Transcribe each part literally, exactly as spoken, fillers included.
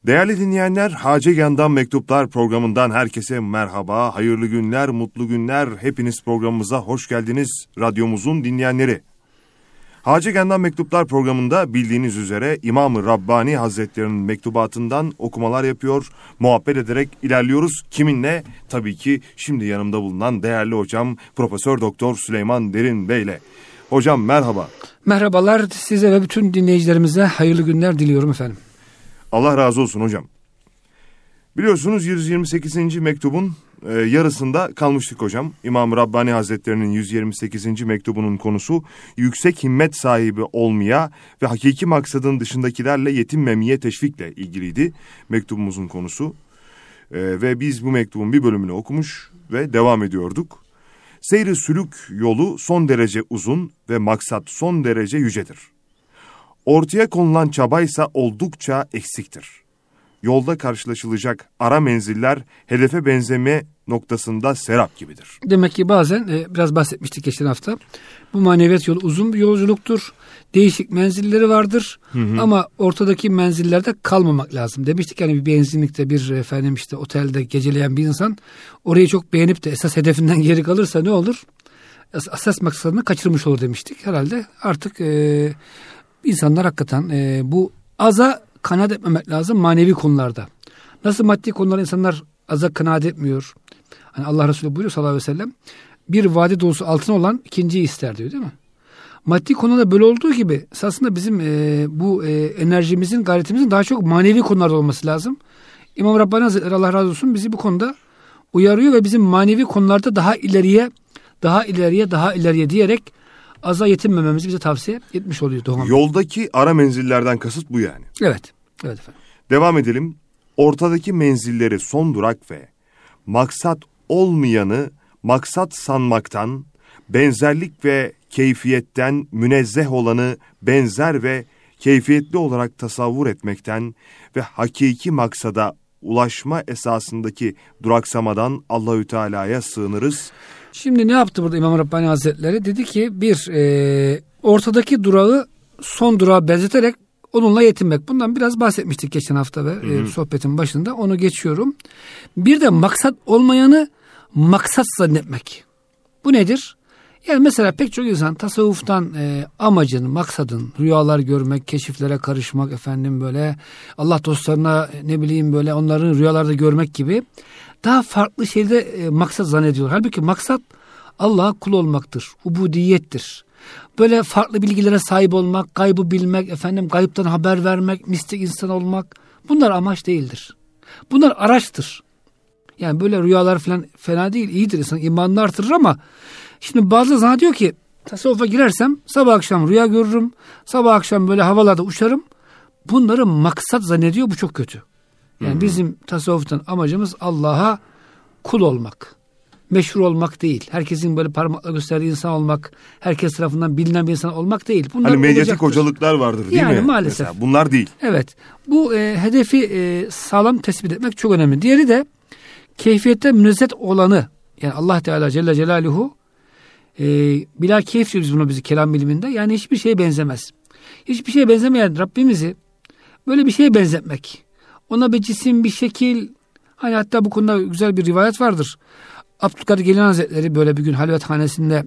Değerli dinleyenler, Hacegan'dan Mektuplar programından herkese merhaba, hayırlı günler, mutlu günler. Hepiniz programımıza hoş geldiniz, radyomuzun dinleyenleri. Hacegan'dan Mektuplar programında bildiğiniz üzere İmam-ı Rabbani Hazretleri'nin mektubatından okumalar yapıyor, muhabbet ederek ilerliyoruz. Kiminle? Tabii ki şimdi yanımda bulunan değerli hocam Profesör Doktor Süleyman Derin Bey'le. Hocam merhaba. Merhabalar, size ve bütün dinleyicilerimize hayırlı günler diliyorum efendim. Allah razı olsun hocam. Biliyorsunuz yüz yirmi sekizinci mektubun e, yarısında kalmıştık hocam. İmam-ı Rabbani Hazretleri'nin yüz yirmi sekizinci mektubunun konusu yüksek himmet sahibi olmaya ve hakiki maksadın dışındakilerle yetinmemeye teşvikle ilgiliydi mektubumuzun konusu. E, ve biz bu mektubun bir bölümünü okumuş ve devam ediyorduk. Seyri sülük yolu son derece uzun ve maksat son derece yücedir. Ortaya konulan çabaysa oldukça eksiktir. Yolda karşılaşılacak ara menziller hedefe benzeme noktasında serap gibidir. Demek ki bazen e, biraz bahsetmiştik geçen hafta. Bu maneviyat yolu uzun bir yolculuktur. Değişik menzilleri vardır. Hı hı. Ama ortadaki menzillerde kalmamak lazım. Demiştik yani bir benzinlikte bir efendim işte otelde geceleyen bir insan orayı çok beğenip de esas hedefinden geri kalırsa ne olur? Asas maksadını kaçırmış olur demiştik. Herhalde artık e, insanlar hakikaten e, bu aza kanaat etmemek lazım manevi konularda. Nasıl maddi konularda insanlar aza kanaat etmiyor. Hani Allah Resulü buyuruyor sallallahu aleyhi ve sellem, bir vadi dolusu altın olan ikinciyi ister diyor, değil mi? Maddi konuda böyle olduğu gibi aslında bizim e, bu e, enerjimizin, gayretimizin daha çok manevi konularda olması lazım. İmam Rabbani Hazretleri Allah razı olsun bizi bu konuda uyarıyor ve bizim manevi konularda daha ileriye, daha ileriye, daha ileriye diyerek aza yetinmememizi bize tavsiye etmiş oluyor. Doğan Yoldaki ara menzillerden kasıt bu yani. Evet. Evet efendim. Devam edelim. Ortadaki menzilleri son durak ve maksat olmayanı maksat sanmaktan, benzerlik ve keyfiyetten münezzeh olanı benzer ve keyfiyetli olarak tasavvur etmekten ve hakiki maksada ulaşma esasındaki duraksamadan Allahü Teala'ya sığınırız. Şimdi ne yaptı burada İmam Rabbani Hazretleri? Dedi ki bir e, ortadaki durağı son durağa benzeterek onunla yetinmek. Bundan biraz bahsetmiştik geçen hafta ve e, sohbetin başında. Onu geçiyorum. Bir de maksat olmayanı maksat zannetmek. Bu nedir? Yani mesela pek çok insan tasavvuftan e, amacın, maksadın, rüyalar görmek, keşiflere karışmak, efendim böyle Allah dostlarına ne bileyim böyle onların rüyalarda görmek gibi daha farklı şeyde e, maksat zannediyor. Halbuki maksat Allah'a kul olmaktır, ubudiyettir. Böyle farklı bilgilere sahip olmak, gaybı bilmek, efendim gayıptan haber vermek, mistik insan olmak, bunlar amaç değildir. Bunlar araçtır. Yani böyle rüyalar falan fena değil, iyidir, insan imanını artırır ama şimdi bazı zannediyor ki tasavvufa girersem sabah akşam rüya görürüm, sabah akşam böyle havalarda uçarım. Bunları maksat zannediyor, bu çok kötü. Yani hmm. bizim tasavvuftan amacımız Allah'a kul olmak. Meşhur olmak değil. Herkesin böyle parmakla gösterdiği insan olmak, herkes tarafından bilinen bir insan olmak değil. Bunlar hani medyatik olacaktır. Hocalıklar vardır değil yani mi? Yani maalesef. Mesela bunlar değil. Evet. Bu e, hedefi e, sağlam tespit etmek çok önemli. Diğeri de keyfiyette münezzeh olanı, yani Allah Teala Celle Celaluhu e, bila keyif diyoruz bunu bizi kelam biliminde. Yani hiçbir şeye benzemez. Hiçbir şeye benzemeyen Rabbimizi böyle bir şeye benzetmek. Ona bir cisim, bir şekil, hani hatta bu konuda güzel bir rivayet vardır. Abdülkadir Geylani Hazretleri böyle bir gün halvethanesinde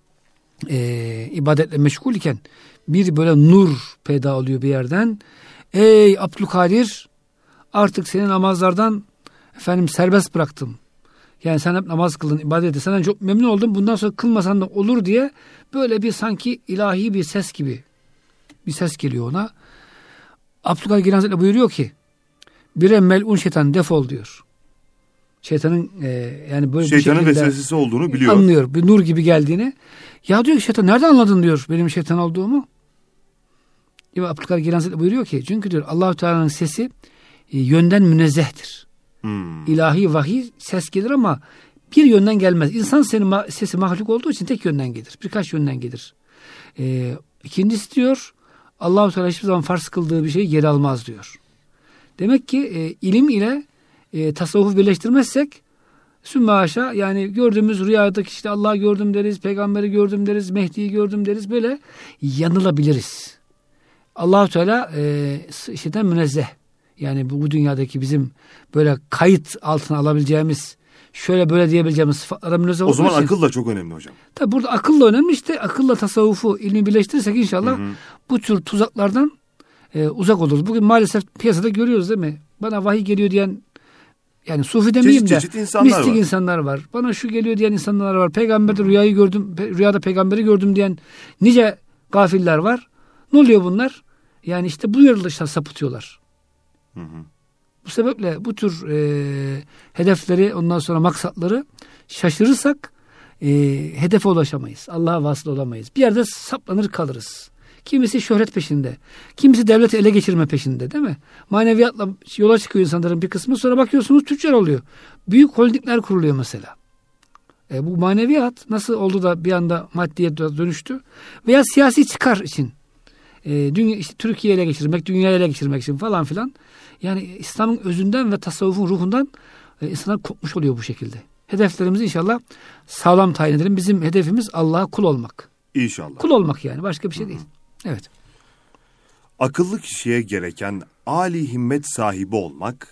e, ibadetle meşgul iken bir böyle nur peyda oluyor bir yerden. Ey Abdülkadir, artık senin namazlardan efendim serbest bıraktım. Yani sen hep namaz kıldın, ibadet ettin. Senden çok memnun oldum. Bundan sonra kılmasan da olur diye böyle bir sanki ilahi bir ses gibi bir ses geliyor ona. Abdülkadir Geylani Hazretleri buyuruyor ki bire melun şeytan defol diyor. Şeytanın e, yani böyle şeytanın bir şekilde vesvesesi olduğunu biliyor. Anlıyor. Bir nur gibi geldiğini. Ya diyor ki şeytan nereden anladın diyor benim şeytan olduğumu. İmam Abdülkadir Geylani Hazretleri buyuruyor ki çünkü diyor Allah-u Teala'nın sesi e, yönden münezzehtir. Hmm. İlahi vahiy ses gelir ama bir yönden gelmez. İnsan senin ma- sesi mahluk olduğu için tek yönden gelir. Birkaç yönden gelir. E, ikincisi diyor Allah-u Teala hiçbir zaman farz kıldığı bir şeyi geri almaz diyor. Demek ki e, ilim ile e, tasavvufu birleştirmezsek sümme haşa yani gördüğümüz rüyadaki işte Allah'ı gördüm deriz, peygamberi gördüm deriz, Mehdi'yi gördüm deriz, böyle yanılabiliriz. Allah-u Teala e, şeyden münezzeh. Yani bu, bu dünyadaki bizim böyle kayıt altına alabileceğimiz, şöyle böyle diyebileceğimiz sıfatlara münazara O zaman için, akıl da çok önemli hocam. Tabi burada akıl da önemli. İşte akılla tasavvufu, ilmi birleştirirsek inşallah hı hı. bu tür tuzaklardan e, uzak oluruz. Bugün maalesef piyasada görüyoruz değil mi? Bana vahiy geliyor diyen, yani sufi demeyeyim çeşit, de çeşit mistik var. insanlar var. Bana şu geliyor diyen insanlar var. Peygamberde rüyayı gördüm, rüyada peygamberi gördüm diyen nice gafiller var. Ne oluyor bunlar? Yani işte bu yarılışta sapıtıyorlar. Hı hı. Bu sebeple bu tür e, hedefleri, ondan sonra maksatları şaşırırsak e, hedefe ulaşamayız. Allah'a vasıl olamayız. Bir yerde saplanır kalırız. Kimisi şöhret peşinde. Kimisi devleti ele geçirme peşinde, değil mi? Maneviyatla yola çıkıyor insanların bir kısmı. Sonra bakıyorsunuz tüccar oluyor. Büyük holdingler kuruluyor mesela. E, bu maneviyat nasıl oldu da bir anda maddiyet dönüştü? Veya siyasi çıkar için. E, dünya, işte Türkiye'yi ele geçirmek, dünyayı ele geçirmek için falan filan. Yani İslam'ın özünden ve tasavvufun ruhundan e, insanlar kopmuş oluyor bu şekilde. Hedeflerimizi inşallah sağlam tayin edelim. Bizim hedefimiz Allah'a kul olmak. İnşallah. Kul olmak yani. Başka bir şey Hı-hı. değil. Evet. Akıllı kişiye gereken âli himmet sahibi olmak,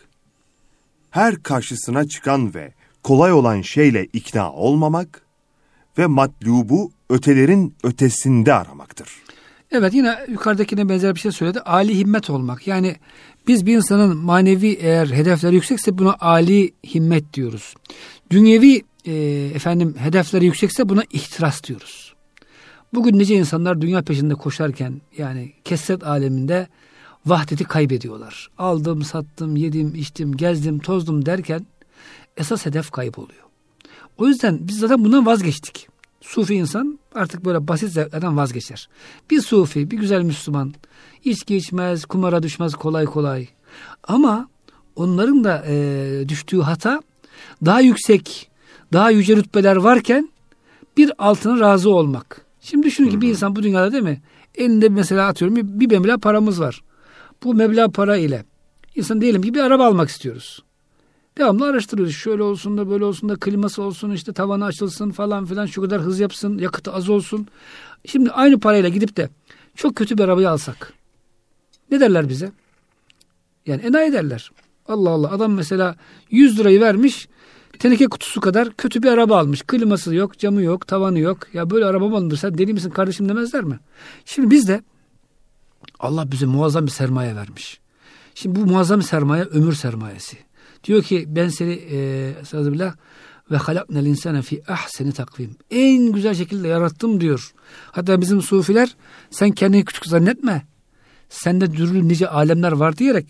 her karşısına çıkan ve kolay olan şeyle ikna olmamak ve matlubu ötelerin ötesinde aramaktır. Evet, yine yukarıdakine benzer bir şey söyledi. Âli himmet olmak. Yani biz bir insanın manevi eğer hedefleri yüksekse buna âli himmet diyoruz. Dünyevi e, efendim hedefleri yüksekse buna ihtiras diyoruz. Bugün nice insanlar dünya peşinde koşarken yani kesret aleminde vahdeti kaybediyorlar. Aldım, sattım, yedim, içtim, gezdim, tozdum derken esas hedef kayboluyor. O yüzden biz zaten bundan vazgeçtik. Sufi insan artık böyle basit zevklerden vazgeçer. Bir sufi, bir güzel Müslüman içki içmez, kumara düşmez kolay kolay. Ama onların da e, düştüğü hata daha yüksek, daha yüce rütbeler varken bir altına razı olmak. Şimdi düşünün ki bir insan bu dünyada değil mi? Elinde mesela atıyorum bir, bir meblağ paramız var. Bu meblağ para ile insan diyelim ki bir araba almak istiyoruz. Devamlı araştırıyoruz. Şöyle olsun da böyle olsun da kliması olsun işte tavanı açılsın falan filan şu kadar hız yapsın yakıtı az olsun. Şimdi aynı parayla gidip de çok kötü bir arabayı alsak ne derler bize? Yani enayi derler. Allah Allah adam mesela yüz lirayı vermiş teneke kutusu kadar kötü bir araba almış. Kliması yok, camı yok, tavanı yok. Ya böyle araba mı alınır? Sen deli misin kardeşim demezler mi? Şimdi biz de Allah bize muazzam bir sermaye vermiş. Şimdi bu muazzam sermaye ömür sermayesi. Diyor ki ben seni estağfirullah ve halaknel insane fi ahseni takvim. En güzel şekilde yarattım diyor. Hatta bizim sufiler sen kendini küçük zannetme. Sende dürülü nice alemler var diyerek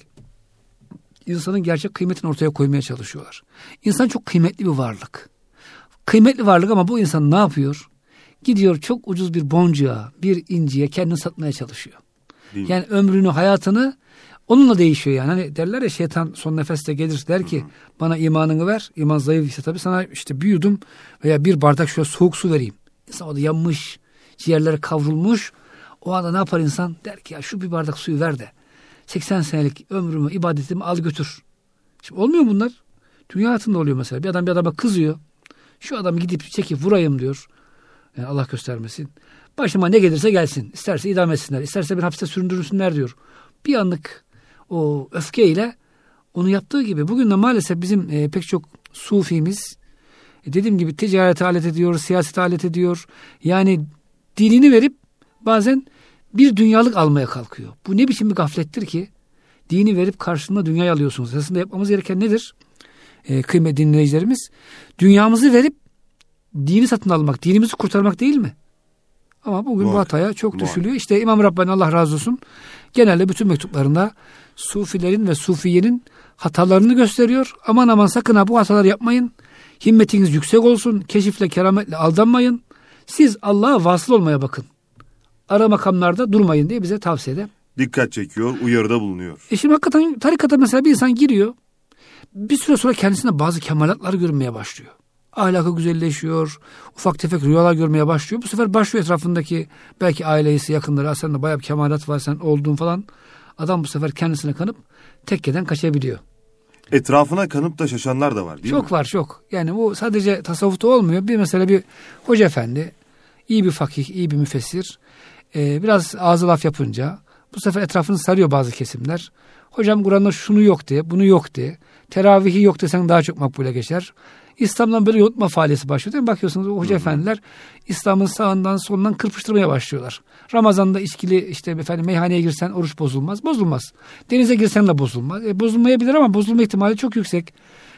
insanın gerçek kıymetini ortaya koymaya çalışıyorlar. İnsan çok kıymetli bir varlık. Kıymetli varlık ama bu insan ne yapıyor? Gidiyor çok ucuz bir boncuğa, bir inciye kendini satmaya çalışıyor. Değil yani mi? Ömrünü, hayatını onunla değişiyor yani. Hani derler ya şeytan son nefeste gelir der ki Hı-hı. bana imanını ver. İman zayıf ise tabii sana işte bir yudum veya bir bardak şöyle soğuk su vereyim. İnsan o da yanmış, ciğerleri kavrulmuş. O anda ne yapar insan? Der ki ya şu bir bardak suyu ver de seksen senelik ömrümü, ibadetimi al götür. Şimdi olmuyor bunlar. Dünya hayatında oluyor mesela. Bir adam bir adama kızıyor. Şu adamı gidip çekip vurayım diyor. Yani Allah göstermesin. Başıma ne gelirse gelsin. İsterse idam etsinler. İsterse bir hapiste süründürürsünler diyor. Bir anlık o öfkeyle onu yaptığı gibi. Bugün de maalesef bizim e, pek çok sufimiz e, dediğim gibi ticarete alet ediyor, siyasete alet ediyor. Yani dinini verip bazen bir dünyalık almaya kalkıyor. Bu ne biçim bir gaflettir ki? Dini verip karşılığında dünyayı alıyorsunuz. Aslında yapmamız gereken nedir? E, kıymetli dinleyicilerimiz. Dünyamızı verip dini satın almak, dinimizi kurtarmak değil mi? Ama bugün Muhakkak. bu hataya çok Muhakkak. düşülüyor. İşte İmam Rabbani Allah razı olsun genelde bütün mektuplarında sufilerin ve sufiyenin hatalarını gösteriyor. Aman aman sakın ha bu hataları yapmayın. Himmetiniz yüksek olsun. Keşifle, kerametle aldanmayın. Siz Allah'a vasıl olmaya bakın. Ara makamlarda durmayın diye bize tavsiyede. Dikkat çekiyor, uyarıda bulunuyor. E şimdi hakikaten tarikata mesela bir insan giriyor. Bir süre sonra kendisine bazı kemalatlar görünmeye başlıyor. Ahlakı güzelleşiyor. Ufak tefek rüyalar görmeye başlıyor. Bu sefer başlıyor etrafındaki belki ailesi, yakınları. Aslında bayağı bir kemalat var sen olduğun falan. Adam bu sefer kendisine kanıp tekkeden kaçabiliyor. Etrafına kanıp da şaşanlar da var değil çok mi? Çok var çok. Yani bu sadece tasavvufta olmuyor. Bir mesela bir hoca efendi, iyi bir fakih, iyi bir müfessir. Ee, biraz ağzı laf yapınca, Bu sefer etrafını sarıyor bazı kesimler. Hocam Kur'an'da şunu yok diye, bunu yok diye. Teravihi yok desen daha çok makbule geçer. İslam'dan böyle yontma faaliyeti başlıyor değil mi? Bakıyorsunuz o hoca Hı-hı. efendiler İslam'ın sağından solundan kırpıştırmaya başlıyorlar. Ramazan'da içkili işte efendim meyhaneye girsen oruç bozulmaz. Bozulmaz. Denize girsen de bozulmaz. E, bozulmayabilir ama bozulma ihtimali çok yüksek.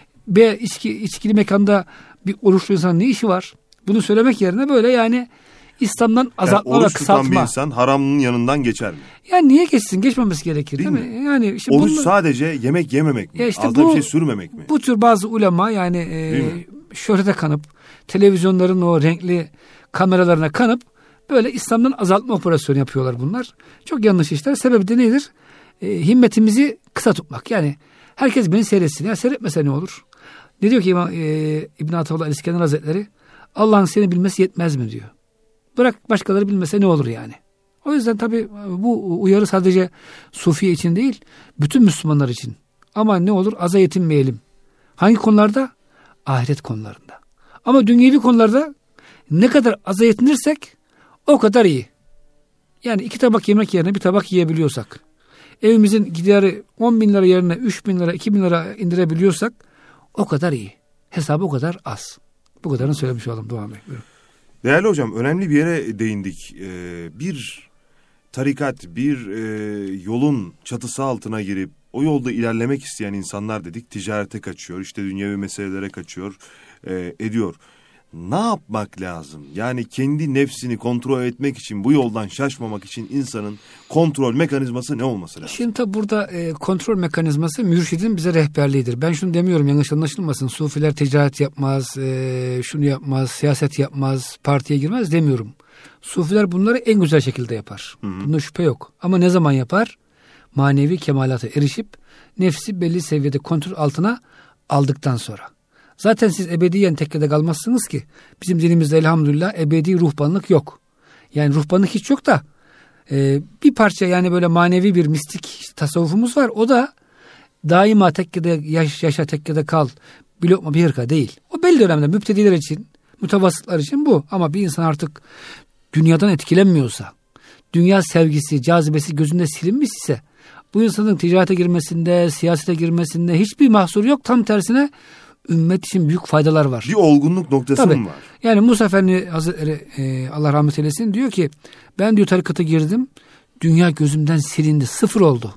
Ve içki, içkili mekanda bir oruçlu insanın ne işi var? Bunu söylemek yerine böyle yani İslam'dan azaltma yani ve kısaltma. Oruç tutan bir insan haramın yanından geçer mi? Yani niye geçsin? Geçmemesi gerekir değil, değil mi? mi? Yani işte oruç bunu, sadece yemek yememek mi? işte Ağzına bu, bir şey sürmemek mi? Bu tür bazı ulema yani e, şöhrete kanıp televizyonların o renkli kameralarına kanıp böyle İslam'dan azaltma operasyonu yapıyorlar bunlar. Çok yanlış işler. Sebebi de nedir? E, himmetimizi kısa tutmak. Yani herkes beni seyretsin. Ya seyretmese ne olur? Ne diyor ki İmam, e, İbn-i Ataullah El-İskender Hazretleri? Allah'ın seni bilmesi yetmez mi diyor. Bırak başkaları bilmese ne olur yani. O yüzden tabii bu uyarı sadece Sufiye için değil, bütün Müslümanlar için. Ama ne olur aza yetinmeyelim. Hangi konularda? Ahiret konularında. Ama dünyevi konularda ne kadar aza yetinirsek o kadar iyi. Yani iki tabak yemek yerine bir tabak yiyebiliyorsak, evimizin gideri on bin lira yerine üç bin lira, iki bin lira indirebiliyorsak o kadar iyi. Hesabı o kadar az. Bu kadarını söylemiş olalım Doğan Bey. Buyurun. Değerli hocam, önemli bir yere değindik. Ee, bir tarikat, bir e, yolun çatısı altına girip o yolda ilerlemek isteyen insanlar dedik. Ticarete kaçıyor, işte dünyevi meselelere kaçıyor, e, ediyor. Ne yapmak lazım? Yani kendi nefsini kontrol etmek için, bu yoldan şaşmamak için insanın kontrol mekanizması ne olması lazım? Şimdi tabi burada e, kontrol mekanizması mürşidin bize rehberliğidir. Ben şunu demiyorum, yanlış anlaşılmasın. Sufiler ticaret yapmaz, e, şunu yapmaz, siyaset yapmaz, partiye girmez demiyorum. Sufiler bunları en güzel şekilde yapar. Hı hı. Bunda şüphe yok. Ama ne zaman yapar? Manevi kemalata erişip nefsi belli seviyede kontrol altına aldıktan sonra. Zaten siz ebediyen tekkede kalmazsınız ki. Bizim dinimizde elhamdülillah ebedi ruhbanlık yok. Yani ruhbanlık hiç yok da e, bir parça yani böyle manevi bir mistik tasavvufumuz var. O da daima tekkede yaş, yaşa tekkede kal bir lokma bir hırka değil. O belli dönemde müptediler için, mütevassıtlar için bu. Ama bir insan artık dünyadan etkilenmiyorsa, dünya sevgisi, cazibesi gözünde silinmiş ise bu insanın ticarete girmesinde, siyasete girmesinde hiçbir mahsur yok. Tam tersine ümmet için büyük faydalar var. Bir olgunluk noktası Tabii. mı var? Yani Musa Efendi Hazretleri e, Allah rahmet eylesin diyor ki ben diyor tarikata girdim, dünya gözümden silindi, sıfır oldu.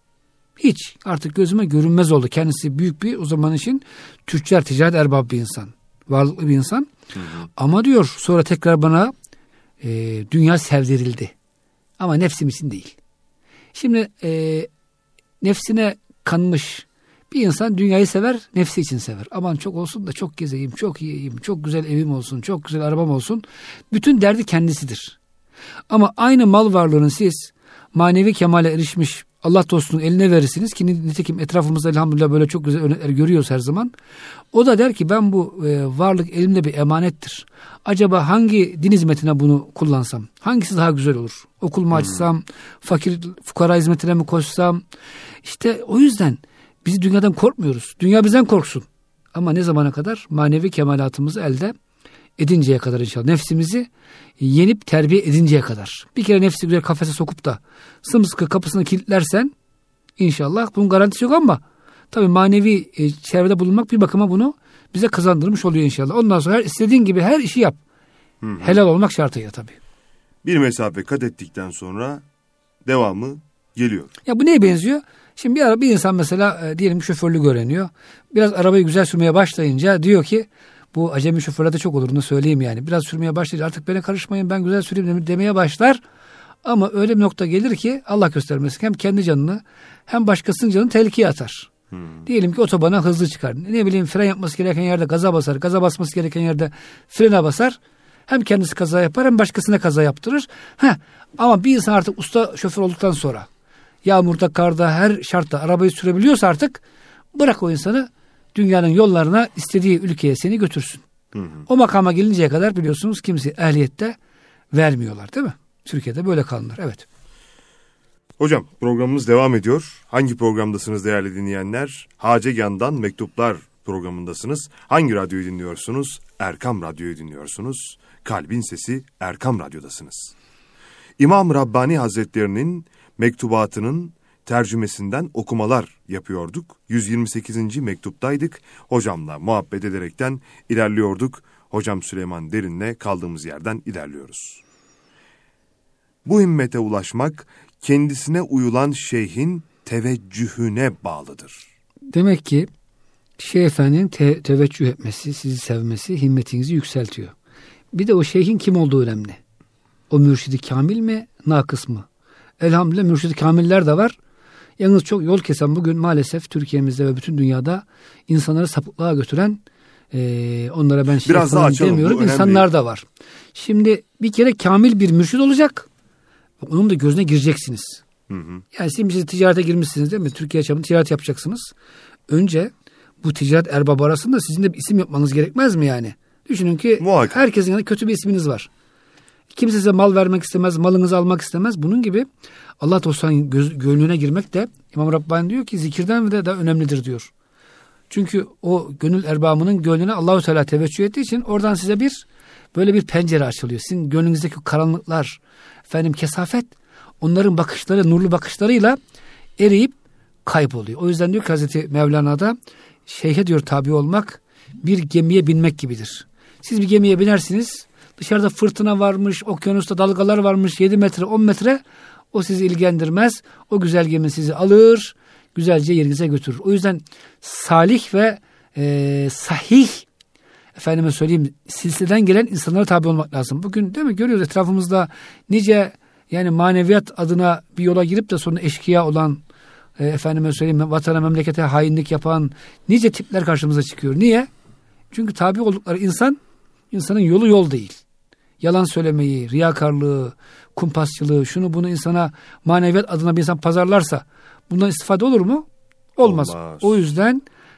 Hiç artık gözüme görünmez oldu. Kendisi büyük bir o zaman için tüccar, ticaret erbabı bir insan. Varlıklı bir insan. Hı hı. Ama diyor sonra tekrar bana e, dünya sevdirildi. Ama nefsim için değil. Şimdi e, nefsine kanmış bir insan dünyayı sever, nefsi için sever. Aman çok olsun da çok gezeyim, çok yiyeyim, çok güzel evim olsun, çok güzel arabam olsun. Bütün derdi kendisidir. Ama aynı mal varlığını siz manevi kemale erişmiş Allah dostunun eline verirsiniz ki nitekim etrafımızda elhamdülillah böyle çok güzel örnekler görüyoruz her zaman. O da der ki ben bu e, varlık elimde bir emanettir. Acaba hangi din hizmetine bunu kullansam? Hangisi daha güzel olur? Okul mu açsam? Hmm. Fakir fukara hizmetine mi koşsam? İşte o yüzden biz dünyadan korkmuyoruz. Dünya bizden korksun. Ama ne zamana kadar? Manevi kemalatımızı elde edinceye kadar inşallah. Nefsimizi yenip terbiye edinceye kadar. Bir kere nefsi güzel kafese sokup da sımsıkı kapısını kilitlersen inşallah bunun garantisi yok ama tabii manevi e, çevrede bulunmak bir bakıma bunu bize kazandırmış oluyor inşallah. Ondan sonra her, istediğin gibi her işi yap. Hı hı. Helal olmak şartıyla tabii. Bir mesafe kat ettikten sonra devamı geliyor. Ya bu neye benziyor? Şimdi bir ara bir insan mesela e, diyelim şoförlük öğreniyor. Biraz arabayı güzel sürmeye başlayınca diyor ki bu acemi şoförlerde çok olur, onu söyleyeyim yani. Biraz sürmeye başlayınca artık bana karışmayın ben güzel süreyim demeye başlar. Ama öyle bir nokta gelir ki Allah göstermesin hem kendi canını hem başkasının canını tehlikeye atar. Hmm. Diyelim ki otobana hızlı çıkar. Ne bileyim fren yapması gereken yerde gaza basar. Gaza basması gereken yerde frene basar. Hem kendisi kaza yapar hem başkasına kaza yaptırır. Heh. Ama bir insan artık usta şoför olduktan sonra yağmurda, karda, her şartta arabayı sürebiliyorsa artık bırak o insanı dünyanın yollarına istediği ülkeye seni götürsün. Hı hı. O makama gelinceye kadar biliyorsunuz kimse ehliyette vermiyorlar değil mi? Türkiye'de böyle kalınır. Evet. Hocam programımız devam ediyor. Hangi programdasınız değerli dinleyenler? Hacegan'dan Mektuplar programındasınız. Hangi radyoyu dinliyorsunuz? Erkam Radyo'yu dinliyorsunuz. Kalbin Sesi Erkam Radyo'dasınız. İmam Rabbani Hazretlerinin mektubatının tercümesinden okumalar yapıyorduk. yüz yirmi sekizinci mektuptaydık. Hocamla muhabbet ederekten ilerliyorduk. Hocam Süleyman Derin'le kaldığımız yerden ilerliyoruz. Bu himmete ulaşmak kendisine uyulan şeyhin teveccühüne bağlıdır. Demek ki Şeyh Efendi'nin te- teveccüh etmesi, sizi sevmesi himmetinizi yükseltiyor. Bir de o şeyhin kim olduğu önemli. O mürşidi kamil mi, nakıs mı? Elhamdülillah mürşidi kamiller de var. Yalnız çok yol kesen bugün maalesef Türkiye'mizde ve bütün dünyada insanları sapıklığa götüren, e, onlara ben şey falan demiyorum, insanlar da var. Şimdi bir kere kamil bir mürşid olacak. Onun da gözüne gireceksiniz. Hı hı. Yani siz ticarete girmişsiniz değil mi? Türkiye çapında ticaret yapacaksınız. Önce bu ticaret erbabı arasında sizin de bir isim yapmanız gerekmez mi yani? Düşünün ki muhakkak herkesin yanında kötü bir isminiz var. Kimse size mal vermek istemez, malınızı almak istemez. Bunun gibi Allah dostlarının göz, gönlüne girmek de İmam Rabbani diyor ki zikirden de daha önemlidir diyor. Çünkü o gönül erbabının gönlüne Allah-u Teala teveccüh ettiği için oradan size bir böyle bir pencere açılıyor. Sizin gönlünüzdeki karanlıklar, efendim kesafet, onların bakışları, nurlu bakışlarıyla eriyip kayboluyor. O yüzden diyor ki Hazreti Mevlana'da şeyhe diyor tabi olmak bir gemiye binmek gibidir. Siz bir gemiye binersiniz, dışarıda fırtına varmış, okyanusta dalgalar varmış, yedi metre on metre, o sizi ilgilendirmez. O güzel gemi sizi alır, güzelce yerinize götürür. O yüzden salih ve e, sahih, efendime söyleyeyim, silsileden gelen insanlara tabi olmak lazım. Bugün değil mi görüyoruz etrafımızda nice yani maneviyat adına bir yola girip de sonra eşkıya olan, e, efendime söyleyeyim vatana memlekete hainlik yapan nice tipler karşımıza çıkıyor. Niye? Çünkü tabi oldukları insan, insanın yolu yol değil. Yalan söylemeyi, riyakarlığı, kumpasçılığı, şunu bunu insana maneviyat adına bir insan pazarlarsa bundan istifade olur mu? Olmaz. Olmaz. O yüzden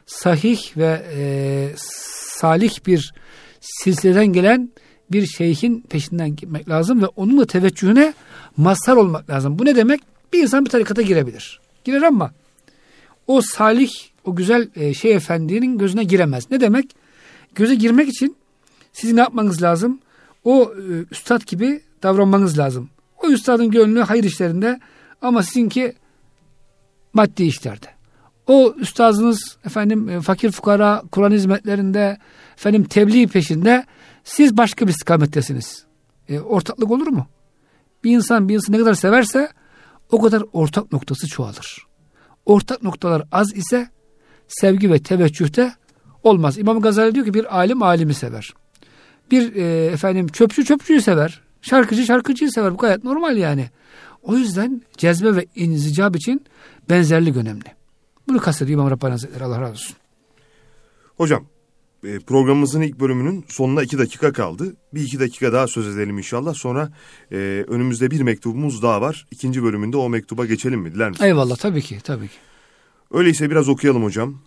sahih ve e, salih bir silsileden gelen bir şeyhin peşinden gitmek lazım ve onunla teveccühüne mazhar olmak lazım. Bu ne demek? Bir insan bir tarikata girebilir. Girer ama o salih, o güzel e, şey efendinin gözüne giremez. Ne demek? Göze girmek için sizin ne yapmanız lazım? O e, üstad gibi davranmanız lazım. O üstadın gönlü hayır işlerinde ama sizinki maddi işlerde. O üstadınız efendim e, fakir fukara Kur'an hizmetlerinde, efendim tebliğ peşinde, siz başka bir istikamettesiniz. E, ortaklık olur mu? Bir insan bir insanı ne kadar severse o kadar ortak noktası çoğalır. Ortak noktalar az ise sevgi ve teveccühte olmaz. İmam Gazali diyor ki bir alim alimi sever. Bir e, efendim çöpçü çöpçüyü sever. Şarkıcı şarkıcıyı sever. Bu gayet normal yani. O yüzden cezbe ve inzicab için benzerlik önemli. Bunu kastediyor İmam Rabbani Hazretleri, Allah razı olsun. Hocam programımızın ilk bölümünün sonuna iki dakika kaldı. Bir iki dakika daha söz edelim inşallah. Sonra e, önümüzde bir mektubumuz daha var. İkinci bölümünde o mektuba geçelim mi? Diler misiniz? Eyvallah, tabii ki, tabii ki. Öyleyse biraz okuyalım hocam.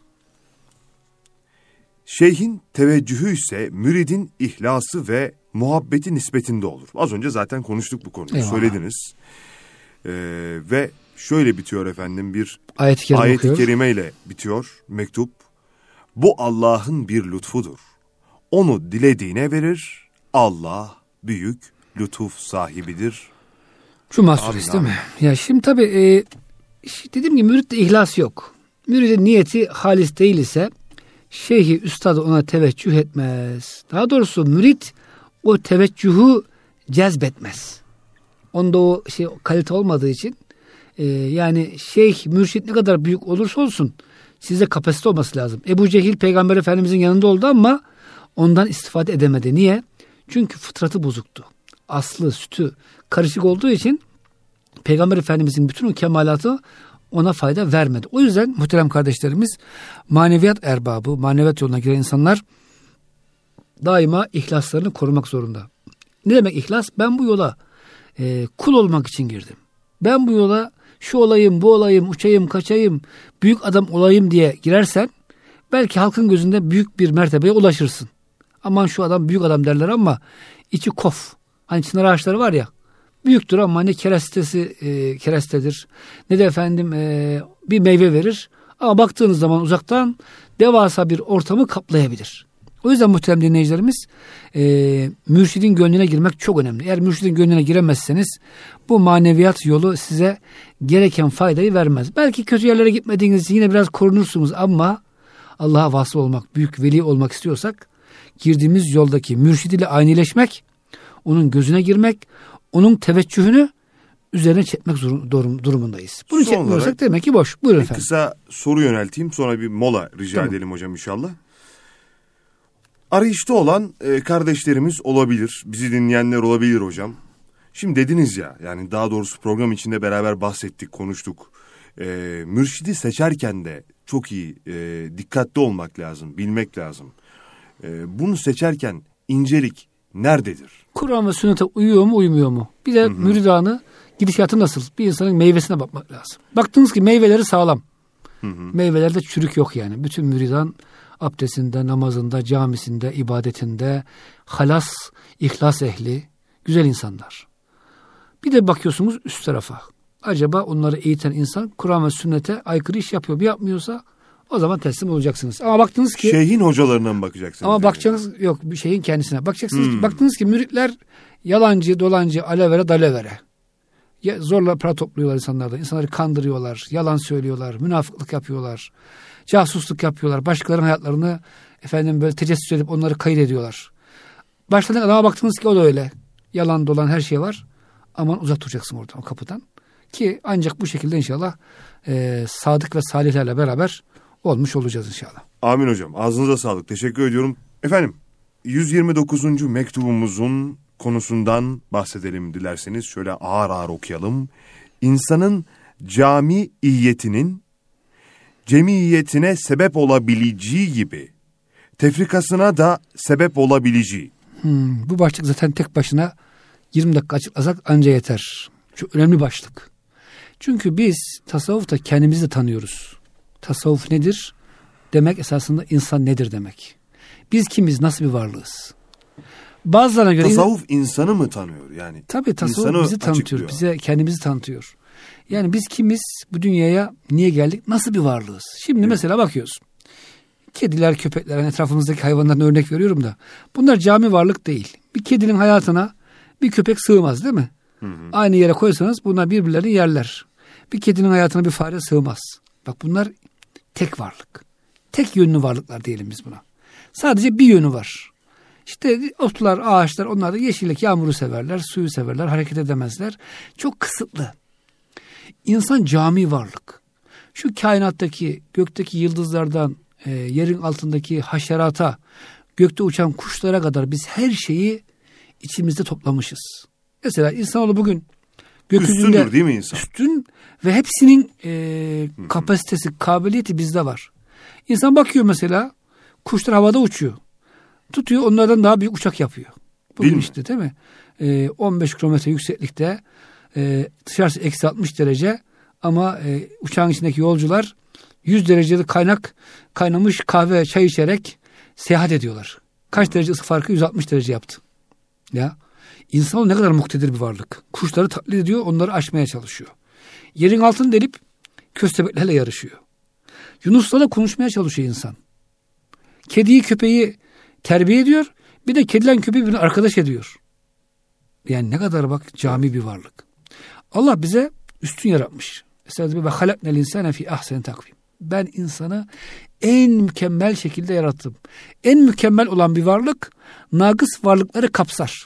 Şeyhin teveccühü ise müridin ihlası ve muhabbeti nispetinde olur. Az önce zaten konuştuk bu konuyu. Eyvallah. Söylediniz. Ee, ve şöyle bitiyor efendim bir ayet-i kerime ayet-i kerimeyle bitiyor mektup. Bu Allah'ın bir lütfudur. Onu dilediğine verir. Allah büyük lütuf sahibidir. Cuma suresi değil mi? Ya şimdi tabii e, dediğim gibi müritte ihlas yok. Müridin niyeti halis değil ise şeyhi, üstadı ona teveccüh etmez. Daha doğrusu mürit o teveccühü cezbetmez. Onda o şey kalite olmadığı için e, yani şeyh, mürşit ne kadar büyük olursa olsun size kapasite olması lazım. Ebu Cehil Peygamber Efendimizin yanında oldu ama ondan istifade edemedi. Niye? Çünkü fıtratı bozuktu. Aslı, sütü karışık olduğu için Peygamber Efendimizin bütün o kemalatı ona fayda vermedi. O yüzden muhterem kardeşlerimiz, maneviyat erbabı, maneviyat yoluna giren insanlar daima ihlaslarını korumak zorunda. Ne demek ihlas? Ben bu yola e, kul olmak için girdim. Ben bu yola şu olayım, bu olayım, uçayım, kaçayım, büyük adam olayım diye girersen belki halkın gözünde büyük bir mertebeye ulaşırsın. Aman şu adam büyük adam derler ama içi kof. Hani çınar ağaçları var ya, büyüktür ama ne kerestesi e, kerestedir, ne de efendim e, bir meyve verir. Ama baktığınız zaman uzaktan devasa bir ortamı kaplayabilir. O O yüzden muhterem dinleyicilerimiz e, mürşidin gönlüne girmek çok önemli. Eğer mürşidin gönlüne giremezseniz bu maneviyat yolu size gereken faydayı vermez. Belki kötü yerlere gitmediğiniz için yine biraz korunursunuz ama Allah'a vasıl olmak, büyük veli olmak istiyorsak girdiğimiz yoldaki mürşid ile aynileşmek, onun gözüne girmek, onun teveccühünü üzerine çekmek durumundayız. Bunu Son çekmiyorsak demek ki boş. Buyurun bir efendim. Kısa soru yönelteyim, sonra bir mola rica tamam. edelim hocam inşallah. Arayışta olan e, kardeşlerimiz olabilir, bizi dinleyenler olabilir hocam. Şimdi dediniz ya, yani daha doğrusu program içinde beraber bahsettik, konuştuk. E, mürşidi seçerken de çok iyi, e, dikkatli olmak lazım, bilmek lazım. E, bunu seçerken incelik nerededir? Kur'an ve sünnete uyuyor mu, uymuyor mu? Bir de hı hı. müridanı, gidişatı nasıl? Bir insanın meyvesine bakmak lazım. Baktınız ki meyveleri sağlam. Hı hı. Meyvelerde çürük yok yani. Bütün müridan abdestinde, namazında, camisinde, ibadetinde, halas, ihlas ehli, güzel insanlar. Bir de bakıyorsunuz üst tarafa. Acaba onları eğiten insan Kur'an ve sünnete aykırı iş yapıyor mu, yapmıyorsa o zaman teslim olacaksınız. Ama baktınız ki... Şeyhin hocalarına mı bakacaksınız? Ama yani? bakacaksınız, yok bir şeyin kendisine. Bakacaksınız hmm. ki, baktınız ki müritler yalancı, dolancı, alevere, dalevere. Ya, zorla para topluyorlar insanlardan. İnsanları kandırıyorlar, yalan söylüyorlar, münafıklık yapıyorlar, casusluk yapıyorlar. Başkalarının hayatlarını efendim böyle tecessüs edip onları kayıt ediyorlar. Başladığında adama baktınız ki o da öyle. Yalan dolan her şey var. Aman uzak duracaksın oradan, o kapıdan. Ki ancak bu şekilde inşallah e, sadık ve salihlerle beraber olmuş olacağız inşallah. Amin hocam. Ağzınıza sağlık. Teşekkür ediyorum. Efendim yüz yirmi dokuzuncu mektubumuzun konusundan bahsedelim dilerseniz. Şöyle ağır ağır okuyalım. İnsanın camiiyetinin cemiyetine sebep olabileceği gibi tefrikasına da sebep olabileceği. Hmm, bu başlık zaten tek başına yirmi dakika açıklasak anca yeter. Çok önemli başlık. Çünkü biz tasavvufta kendimizi de tanıyoruz. Tasavvuf nedir? Demek esasında insan nedir demek. Biz kimiz, nasıl bir varlığız? Bazılarına göre... Tasavvuf insanı mı tanıyor yani? Tabii tasavvuf bizi tanıtıyor, bize kendimizi tanıtıyor. Yani biz kimiz, bu dünyaya niye geldik, nasıl bir varlığız? Şimdi evet. mesela bakıyoruz. Kediler, köpekler, yani etrafımızdaki hayvanlardan örnek veriyorum da. Bunlar cami varlık değil. Bir kedinin hayatına bir köpek sığmaz değil mi? Hı hı. Aynı yere koysanız bunlar birbirlerini yerler. Bir kedinin hayatına bir fare sığmaz. Bak bunlar tek varlık. Tek yönlü varlıklar diyelim biz buna. Sadece bir yönü var. İşte otlar, ağaçlar, onlar da yeşillik, yağmuru severler, suyu severler, hareket edemezler. Çok kısıtlı. İnsan cami varlık. Şu kainattaki, gökteki yıldızlardan, e, yerin altındaki haşerata, gökte uçan kuşlara kadar biz her şeyi içimizde toplamışız. Mesela insanoğlu bugün gökyüzünde üstündür değil mi insan? Üstün ve hepsinin e, kapasitesi, kabiliyeti bizde var. İnsan bakıyor mesela, kuşlar havada uçuyor. Tutuyor, onlardan daha büyük uçak yapıyor. Bugün değil işte mi? Değil mi? E, on beş kilometre yükseklikte, e, dışarısı eksi altmış derece ama e, uçağın içindeki yolcular yüz derecede kaynak, kaynamış kahve, çay içerek seyahat ediyorlar. Kaç derece ısı farkı? yüz altmış derece yaptı. Ya, İnsan ne kadar muktedir bir varlık. Kuşları taklit ediyor, onları aşmaya çalışıyor. Yerin altını delip köstebeklerle yarışıyor. Yunuslarla konuşmaya çalışıyor insan. Kediyi, köpeği terbiye ediyor. Bir de kedilen köpeği birbirine arkadaş ediyor. Yani ne kadar bak cami bir varlık. Allah bize üstün yaratmış. Mesela ve halaknel insane fi ahseni takvim. Ben insanı en mükemmel şekilde yarattım. En mükemmel olan bir varlık nagıs varlıkları kapsar.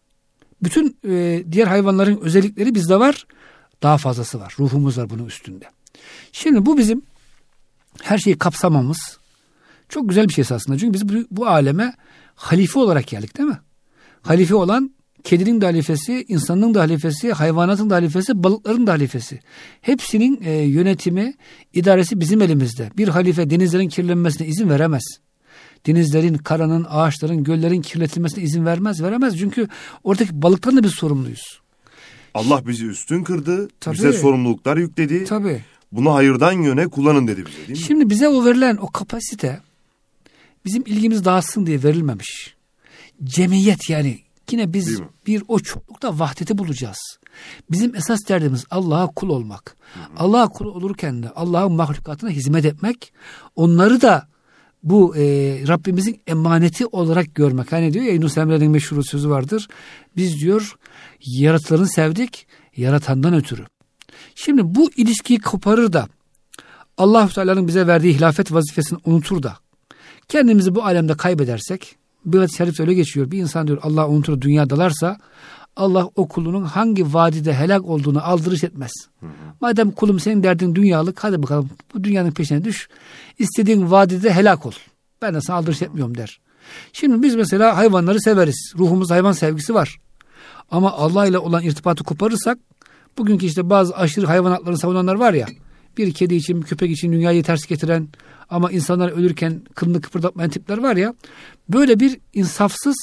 Bütün e, diğer hayvanların özellikleri bizde var. Daha fazlası var. Ruhumuz var bunun üstünde. Şimdi bu bizim her şeyi kapsamamız çok güzel bir şey aslında. Çünkü biz bu, bu aleme halife olarak geldik değil mi? Halife olan kedinin de halifesi, insanın da halifesi, hayvanatın da halifesi, balıkların da halifesi. Hepsinin e, yönetimi, idaresi bizim elimizde. Bir halife denizlerin kirlenmesine izin veremez. Denizlerin, karanın, ağaçların, göllerin kirletilmesine izin vermez, veremez. Çünkü oradaki balıklarla biz sorumluyuz. Allah bizi üstün kırdı, tabii, bize sorumluluklar yükledi. Tabii. Bunu hayırdan yöne kullanın dedi bize, değil mi? Şimdi bize o verilen o kapasite bizim ilgimiz dağılsın diye verilmemiş. Cemiyet yani yine biz bir o çoklukta vahdeti bulacağız. Bizim esas derdimiz Allah'a kul olmak. Allah'a kul olurken de Allah'ın mahlukatına hizmet etmek, onları da bu e, Rabbimizin emaneti olarak görmek. Hani diyor ya Yunus Emre'nin meşhur sözü vardır. Biz diyor yaratılanı sevdik yaratandan ötürü. Şimdi bu ilişkiyi koparır da Allah-u Teala'nın bize verdiği hilafet vazifesini unutur da kendimizi bu alemde kaybedersek, bir hadis-i şerif öyle geçiyor. Bir insan diyor Allah unutur dünyadalarsa Allah o kulunun hangi vadide helak olduğunu aldırış etmez. Hı hı. Madem kulum senin derdin dünyalık, hadi bakalım bu dünyanın peşine düş. İstediğin vadide helak ol. Ben de sana aldırış etmiyorum der. Şimdi biz mesela hayvanları severiz. Ruhumuzda hayvan sevgisi var. Ama Allah ile olan irtibatı koparırsak, bugünkü işte bazı aşırı hayvan haklarını savunanlar var ya, bir kedi için, bir köpek için dünyayı ters getiren ama insanlar ölürken kılını kıpırdatmayan tipler var ya, böyle bir insafsız